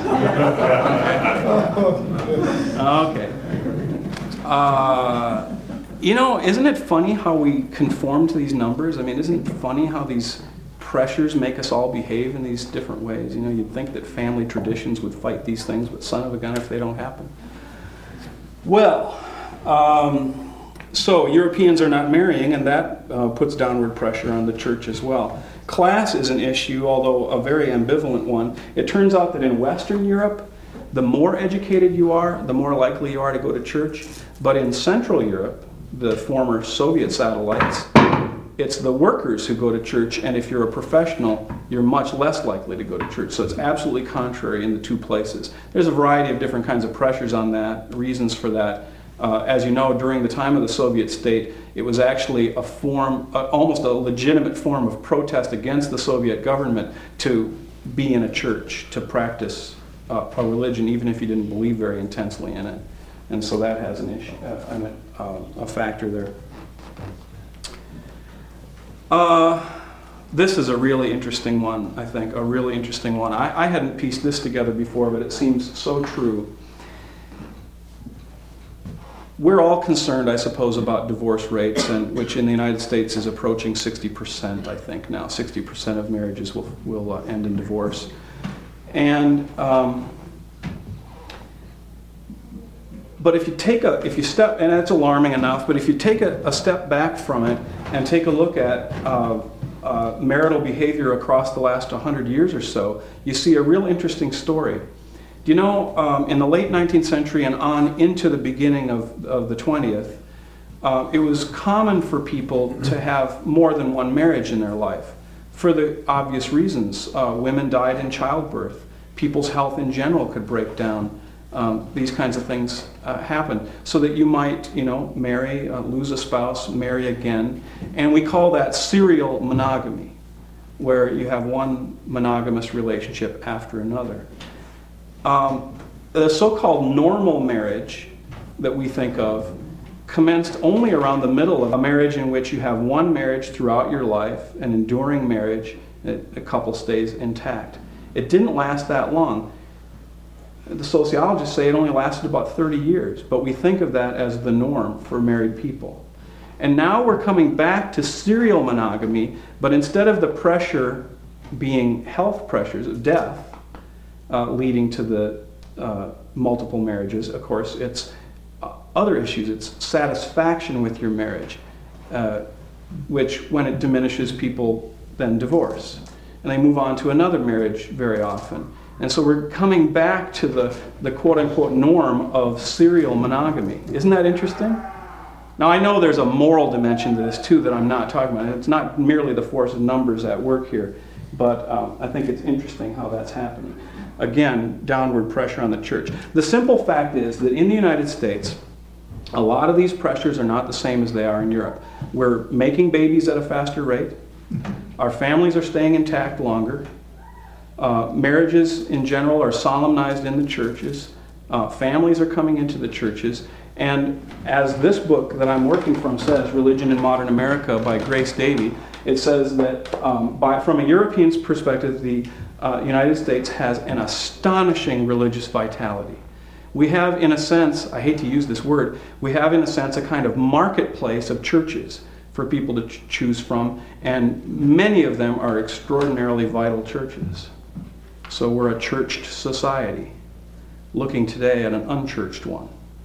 Okay. Isn't it funny how we conform to these numbers? I mean, isn't it funny how these pressures make us all behave in these different ways. You know, you'd think that family traditions would fight these things, but son of a gun if they don't happen. Well, so Europeans are not marrying, and that puts downward pressure on the church as well. Class is an issue, although a very ambivalent one. It turns out that in Western Europe, the more educated you are, the more likely you are to go to church. But in Central Europe, the former Soviet satellites, it's the workers who go to church, and if you're a professional, you're much less likely to go to church. So it's absolutely contrary in the two places. There's a variety of different kinds of pressures on that, reasons for that. As you know, during the time of the Soviet state, it was actually a form, almost a legitimate form of protest against the Soviet government to be in a church, to practice a religion, even if you didn't believe very intensely in it. And so that has an issue, a factor there. This is a really interesting one, I think, a really interesting one. I hadn't pieced this together before, but it seems so true. We're all concerned, I suppose, about divorce rates, which in the United States is approaching 60%, I think now. 60% of marriages will end in divorce. And but if you step, and that's alarming enough, but if you take a step back from it and take a look at marital behavior across the last 100 years or so, you see a real interesting story. Do you know, in the late 19th century and on into the beginning of the 20th, it was common for people to have more than one marriage in their life for the obvious reasons. Women died in childbirth. People's health in general could break down. These kinds of things happen. So that you might, marry, lose a spouse, marry again. And we call that serial monogamy, where you have one monogamous relationship after another. The so-called normal marriage that we think of commenced only around the middle of a marriage in which you have one marriage throughout your life, an enduring marriage, a couple stays intact. It didn't last that long. The sociologists say it only lasted about 30 years, but we think of that as the norm for married people. And now we're coming back to serial monogamy, but instead of the pressure being health pressures of death, leading to the multiple marriages, of course, it's other issues. It's satisfaction with your marriage, which when it diminishes, people then divorce. And they move on to another marriage very often. And so we're coming back to the quote-unquote norm of serial monogamy. Isn't that interesting? Now, I know there's a moral dimension to this, too, that I'm not talking about. It's not merely the force of numbers at work here, but I think it's interesting how that's happening. Again, downward pressure on the church. The simple fact is that in the United States, a lot of these pressures are not the same as they are in Europe. We're making babies at a faster rate. Our families are staying intact longer. Marriages in general are solemnized in the churches. Families are coming into the churches. And as this book that I'm working from says, Religion in Modern America by Grace Davey, it says that from a European's perspective, the United States has an astonishing religious vitality. We have, in a sense, I hate to use this word, we have, in a sense, a kind of marketplace of churches for people to choose from, and many of them are extraordinarily vital churches. So we're a churched society, looking today at an unchurched one.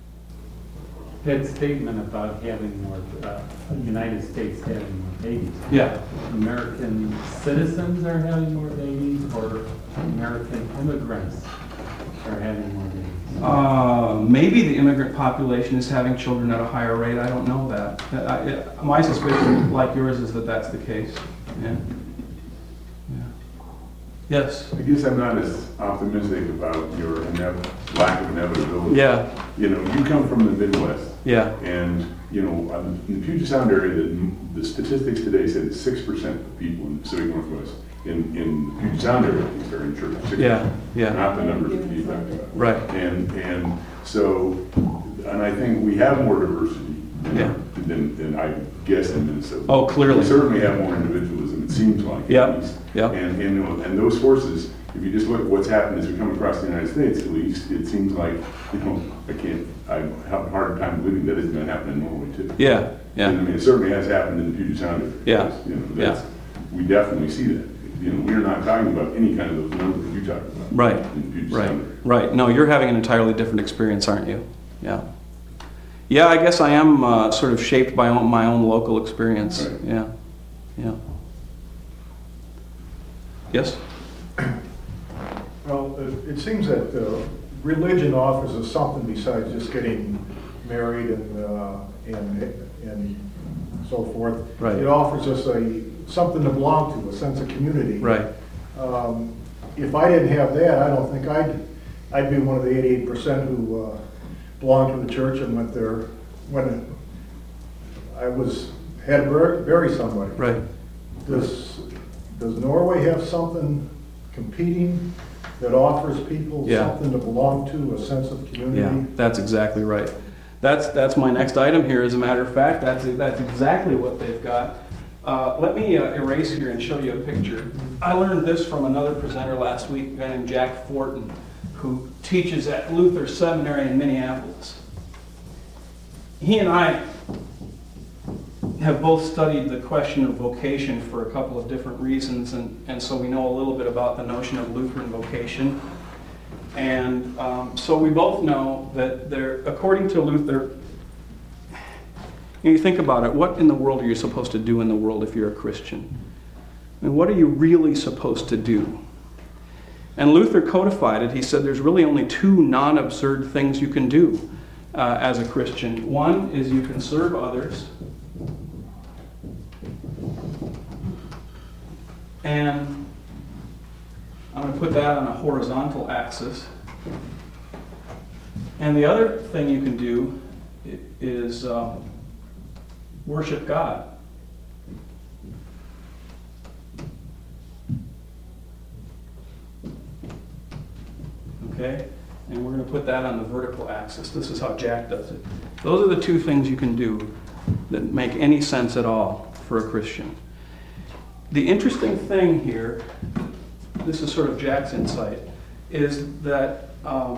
That statement about having more, United States having more babies. Yeah. American citizens are having more babies, or American immigrants are having more babies? Maybe the immigrant population is having children at a higher rate. I don't know that. My suspicion, like yours, is that that's the case. Yeah. Yes. I guess I'm not as optimistic about your lack of inevitability. Yeah. You come from the Midwest. Yeah. And, in the Puget Sound area, the statistics today say that 6% of people in the Pacific Northwest, in the Puget Sound area, at least, are in church. Yeah. Not the numbers that you talked about. Right. And so, and I think we have more diversity than I guess in Minnesota. Oh, clearly. We certainly have more individualism, it seems like. Yeah. Yeah. And those forces, if you just look at what's happened as we come across the United States, at least, it seems like, I have a hard time believing that isn't going to happen in Norway, too. Yeah. Yeah. And, it certainly has happened in the Puget Sound area. Yeah. We definitely see that. we're not talking about any kind of those numbers that you talked about. Right, In Puget right, Sound. right. No, you're having an entirely different experience, aren't you? Yeah. Yeah, I guess I am sort of shaped by my own local experience. Right. Yeah, yeah. Yes? Well, it seems that religion offers us something besides just getting married and so forth. Right. It offers us something to belong to, a sense of community. Right. If I didn't have that, I don't think I'd be one of the 88% who belonged to the church and went there when I had to bury somebody. Right. Does Norway have something competing that offers people Yeah. something to belong to, a sense of community? Yeah, that's exactly right. That's my next item here, as a matter of fact. That's exactly what they've got. Let me erase here and show you a picture. I learned this from another presenter last week, a guy named Jack Fortin, who teaches at Luther Seminary in Minneapolis. He and I have both studied the question of vocation for a couple of different reasons, and so we know a little bit about the notion of Lutheran vocation. And so we both know that according to Luther, you think about it, what in the world are you supposed to do in the world if you're a Christian? I mean, what are you really supposed to do? And Luther codified it. He said there's really only two non-absurd things you can do as a Christian. One is you can serve others, and I'm going to put that on a horizontal axis. And the other thing you can do is worship God. Okay? And we're going to put that on the vertical axis. This is how Jack does it. Those are the two things you can do that make any sense at all for a Christian. The interesting thing here, this is sort of Jack's insight, is that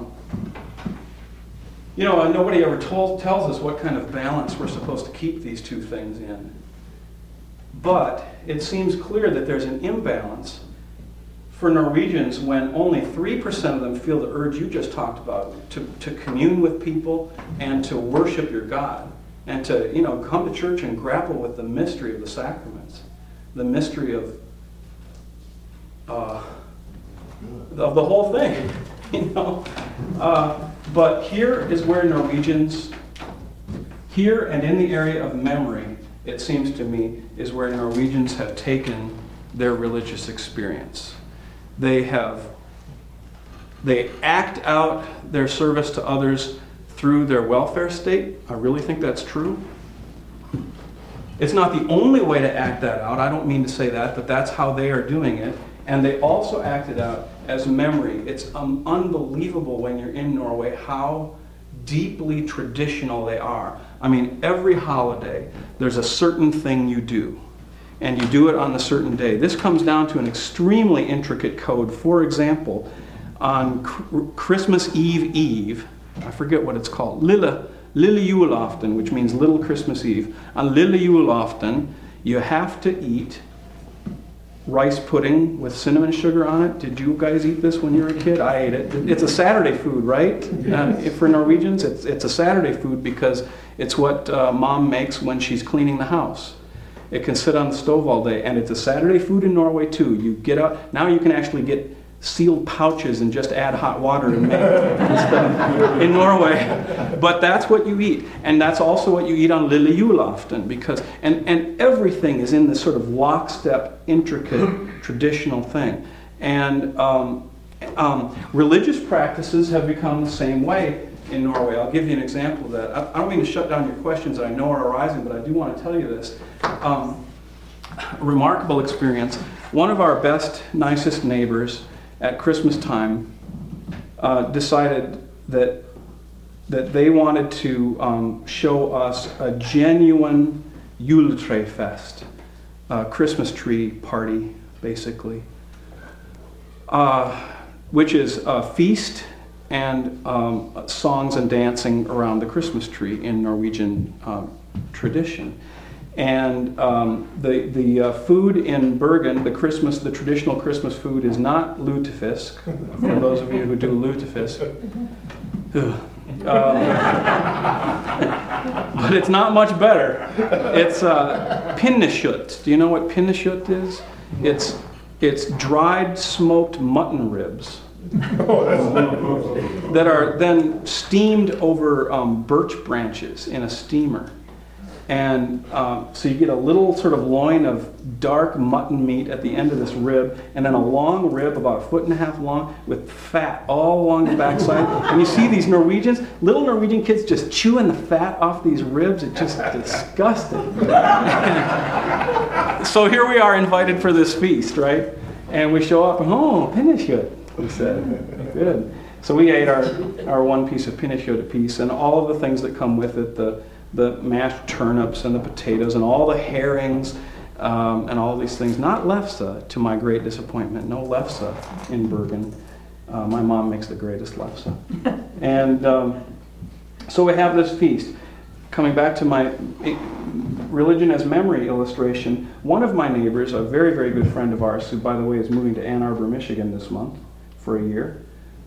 nobody ever tells us what kind of balance we're supposed to keep these two things in. But it seems clear that there's an imbalance for Norwegians when only 3% of them feel the urge you just talked about to commune with people and to worship your God and to come to church and grapple with the mystery of the sacraments, the mystery of the whole thing, But here is where Norwegians, here and in the area of memory, it seems to me, is where Norwegians have taken their religious experience. They act out their service to others through their welfare state. I really think that's true. It's not the only way to act that out. I don't mean to say that, but that's how they are doing it. And they also act it out as memory. It's unbelievable when you're in Norway how deeply traditional they are. I mean, every holiday, there's a certain thing you do, and you do it on a certain day. This comes down to an extremely intricate code. For example, on Christmas Eve, I forget what it's called, Lille Julaften, which means Little Christmas Eve. On Lille Julaften, you have to eat rice pudding with cinnamon sugar on it. Did you guys eat this when you were a kid? I ate it. It's a Saturday food, right? For Norwegians, it's a Saturday food because it's what mom makes when she's cleaning the house. It can sit on the stove all day, and it's a Saturday food in Norway too. You get out, now you can actually get sealed pouches and just add hot water and make stuff in Norway. But that's what you eat. And that's also what you eat on Lille Julaften, because and everything is in this sort of lockstep, intricate, traditional thing. And religious practices have become the same way in Norway. I'll give you an example of that. I don't mean to shut down your questions that I know are arising, but I do want to tell you this. A remarkable experience. One of our best, nicest neighbors at Christmas time decided that they wanted to show us a genuine juletræfest, Christmas tree party, basically, which is a feast and songs and dancing around the Christmas tree in Norwegian tradition. And the food in Bergen, the traditional Christmas food is not lutefisk. For those of you who do lutefisk, but it's not much better. It's pinnekjøtt. Do you know what pinnekjøtt is? It's dried smoked mutton ribs that are then steamed over birch branches in a steamer. And so you get a little sort of loin of dark mutton meat at the end of this rib, and then a long rib about 1.5 feet long with fat all along the backside. And you see these little Norwegian kids just chewing the fat off these ribs. It's just disgusting. So here we are invited for this feast, right? And we show up, oh, pinnekjøtt, we said. Good. So we ate our one piece of pinnekjøtt apiece, and all of the things that come with it, the mashed turnips and the potatoes and all the herrings and all these things. Not lefse, to my great disappointment. No lefse in Bergen. My mom makes the greatest lefse. And so we have this feast. Coming back to my religion as memory illustration, one of my neighbors, a very, very good friend of ours, who, by the way, is moving to Ann Arbor, Michigan this month for a year,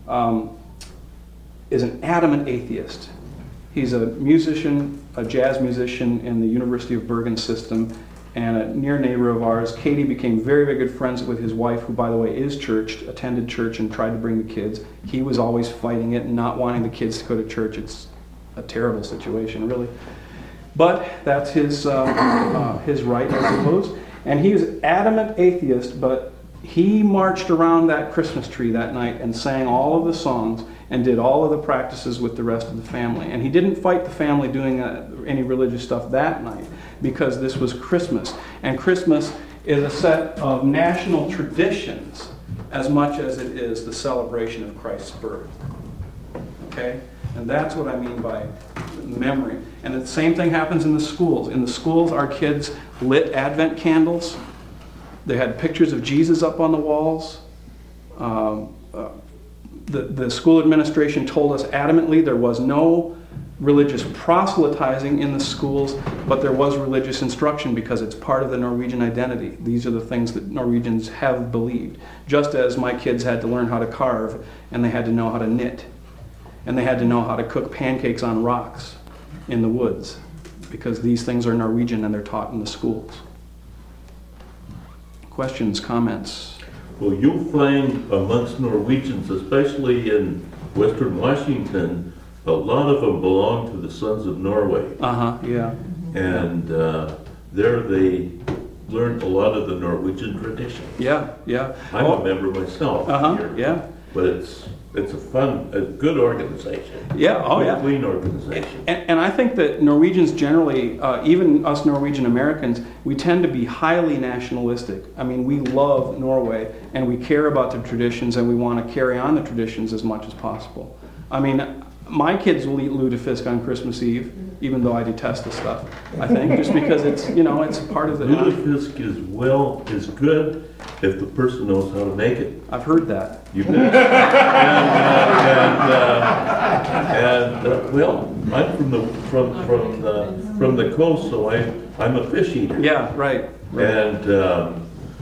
is an adamant atheist. He's a musician, a jazz musician in the University of Bergen system, and a near neighbor of ours. Katie became very, very good friends with his wife, who, by the way, is churched, attended church, and tried to bring the kids. He was always fighting it and not wanting the kids to go to church. It's a terrible situation, really. But that's his right, I suppose. And he was an adamant atheist, but he marched around that Christmas tree that night and sang all of the songs and did all of the practices with the rest of the family. And he didn't fight the family doing any religious stuff that night, because this was Christmas. And Christmas is a set of national traditions as much as it is the celebration of Christ's birth. Okay? And that's what I mean by memory. And the same thing happens in the schools. In the schools, our kids lit Advent candles. They had pictures of Jesus up on the walls. The school administration told us adamantly there was no religious proselytizing in the schools, but there was religious instruction because it's part of the Norwegian identity. These are the things that Norwegians have believed. Just as my kids had to learn how to carve, and they had to know how to knit, and they had to know how to cook pancakes on rocks in the woods, because these things are Norwegian and they're taught in the schools. Questions, comments? Well, you'll find amongst Norwegians, especially in Western Washington, a lot of them belong to the Sons of Norway. Yeah. And there they learned a lot of the Norwegian tradition. Yeah. I'm a member myself here. Yeah. But it's a good organization. Yeah, a clean organization. And I think that Norwegians generally, even us Norwegian Americans, we tend to be highly nationalistic. I mean, we love Norway, and we care about the traditions, and we want to carry on the traditions as much as possible. I mean, my kids will eat lutefisk on Christmas Eve, even though I detest the stuff, I think, just because it's, it's part of the... Lutefisk is good if the person knows how to make it. I've heard that. You bet. Well, I'm from the coast, so I'm a fish eater. Yeah, right. And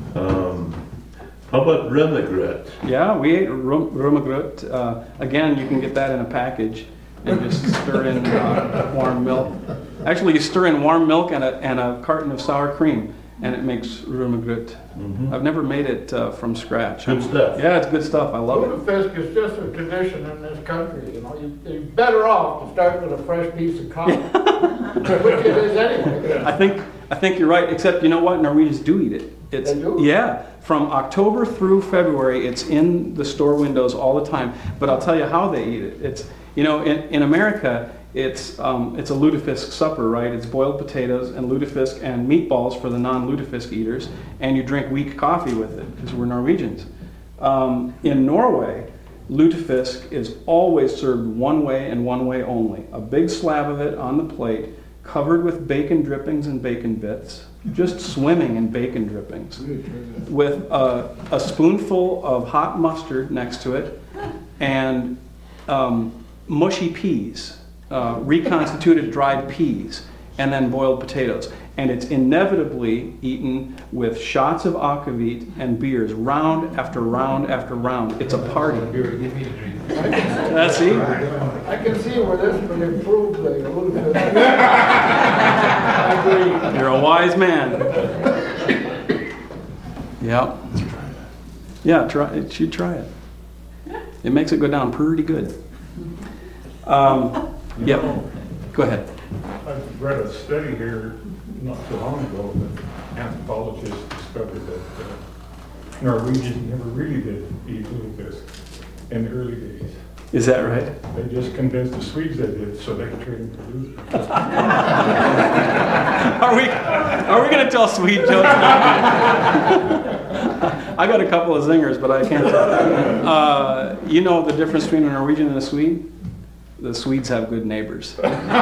how about rømmegrøt? Yeah, we ate rømmegrøt. Again, you can get that in a package and just stir in warm milk. Actually, you stir in warm milk and a carton of sour cream, and it makes rømmegrøt. Mm-hmm. I've never made it from scratch. Good stuff. Yeah, it's good stuff. I love it. Lutefisk is just a tradition in this country. You're better off to start with a fresh piece of cotton, which it is anyway. I think you're right. Except, you know what? Norwegians do eat it. They do? Yeah. From October through February, it's in the store windows all the time. But I'll tell you how they eat it. It's in America, it's a lutefisk supper, right? It's boiled potatoes and lutefisk and meatballs for the non-lutefisk eaters, and you drink weak coffee with it because we're Norwegians. In Norway, lutefisk is always served one way and one way only. A big slab of it on the plate, covered with bacon drippings and bacon bits, just swimming in bacon drippings, with a spoonful of hot mustard next to it, and mushy peas, reconstituted dried peas, and then boiled potatoes. and it's inevitably eaten with shots of aquavit and beers, round after round after round. It's a party. That's it. I can see where this would improve the lutefisk. I agree. You're a wise man. Yep. Yeah, try it. You try it. It makes it go down pretty good. Yep. Go ahead. I've read a study here not so long ago that anthropologists discovered that Norwegians never really did eat lutefisk in the early days. Is that right? They just convinced the Swedes they did so they could trade them for lutefisk. Are we going to tell Swede jokes now? I got a couple of zingers, but I can't tell. You know the difference between a Norwegian and a Swede? The Swedes have good neighbors. Go ahead.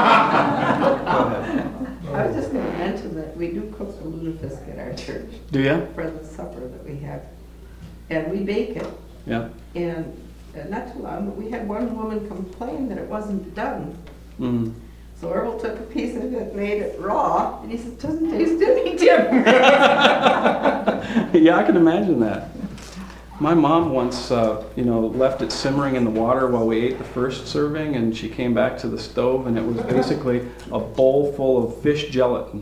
I was just going to mention that we do cook the lutefisk at our church. Do you? For the supper that we have. And we bake it. Yeah. And not too long, but we had one woman complain that it wasn't done. Mm. So Earl took a piece of it, made it raw, and he said, "Doesn't taste any different." Yeah, I can imagine that. My mom once, left it simmering in the water while we ate the first serving, and she came back to the stove, and it was basically a bowl full of fish gelatin.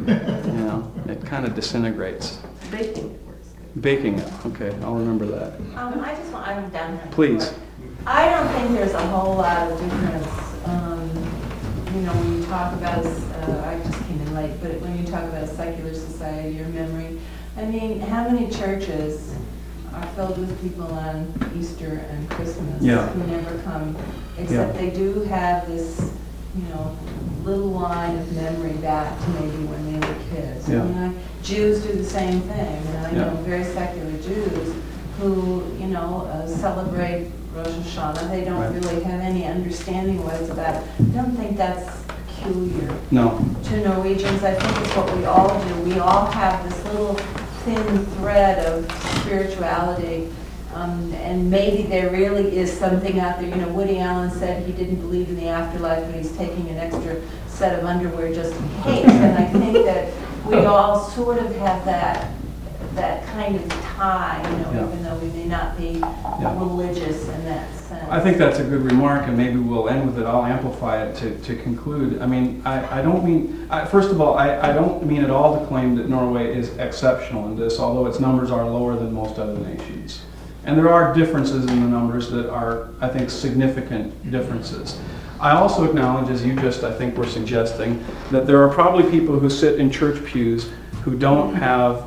It kind of disintegrates. Baking it works good. Baking it, okay, I'll remember that. I'm down here. Please. I don't think there's a whole lot of difference. When you talk about, I just came in late, but when you talk about a secular society or memory, I mean, how many churches are filled with people on Easter and Christmas who never come, except they do have this, little line of memory back to maybe when they were kids. Yeah. Jews do the same thing. I know very secular Jews who, celebrate Rosh Hashanah. They don't really have any understanding what it's about. I don't think that's peculiar to Norwegians. I think it's what we all do. We all have this little thin thread of spirituality, and maybe there really is something out there. Woody Allen said he didn't believe in the afterlife, but he's taking an extra set of underwear just in case. And I think that we all sort of have that kind of tie, even though we may not be religious in that sense. I think that's a good remark, and maybe we'll end with it. I'll amplify it to conclude. I mean, I don't mean, first of all, I don't mean at all to claim that Norway is exceptional in this, although its numbers are lower than most other nations. And there are differences in the numbers that are, I think, significant differences. I also acknowledge, as you just, I think, were suggesting, that there are probably people who sit in church pews who don't have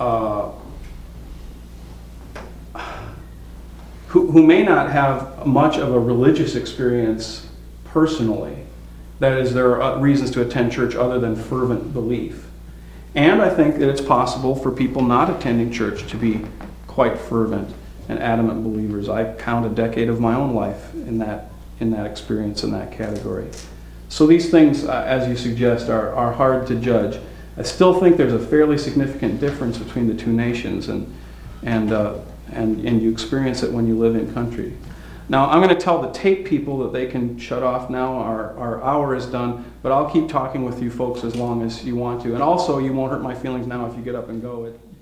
who may not have much of a religious experience personally. That is, there are reasons to attend church other than fervent belief. And I think that it's possible for people not attending church to be quite fervent and adamant believers. I count a decade of my own life in that experience, in that category. So these things, as you suggest, are hard to judge. I still think there's a fairly significant difference between the two nations, and you experience it when you live in country. Now, I'm going to tell the tape people that they can shut off now. Our hour is done, but I'll keep talking with you folks as long as you want to. And also, you won't hurt my feelings now if you get up and go.